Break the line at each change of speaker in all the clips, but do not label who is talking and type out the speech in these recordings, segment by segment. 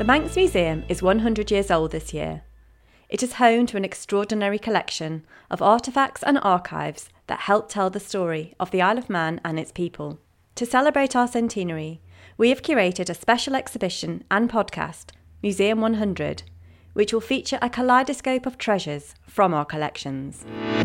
Manx Museum is 100 years old this year. It is home to an extraordinary collection of artefacts and archives that help tell the story of the Isle of Man and its people. To celebrate our centenary, we have curated a special exhibition and podcast, Museum 100, which will feature a kaleidoscope of treasures from our collections.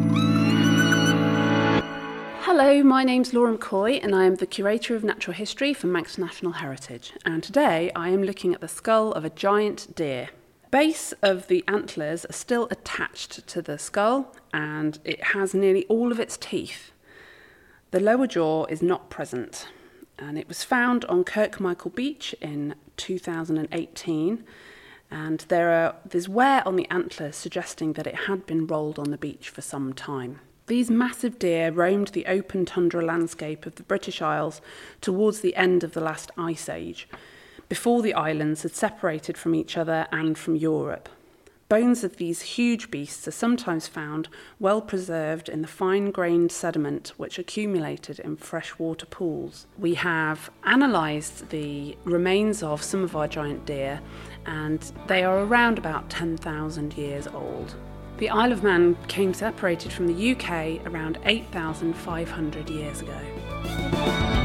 Hello, my name's Laura McCoy and I am the Curator of Natural History for Manx National Heritage, and today I am looking at the skull of a giant deer. The base of the antlers are still attached to the skull and it has nearly all of its teeth. The lower jaw is not present and it was found on Kirkmichael Beach in 2018, and there's wear on the antlers suggesting that it had been rolled on the beach for some time. These massive deer roamed the open tundra landscape of the British Isles towards the end of the last ice age, before the islands had separated from each other and from Europe. Bones of these huge beasts are sometimes found well preserved in the fine-grained sediment which accumulated in freshwater pools. We have analysed the remains of some of our giant deer, and they are around about 10,000 years old. The Isle of Man came separated from the UK around 8,500 years ago.